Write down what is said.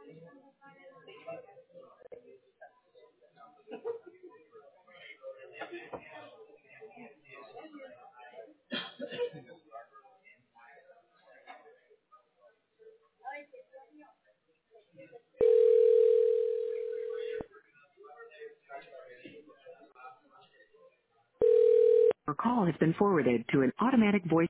Your call has been forwarded to an automatic voice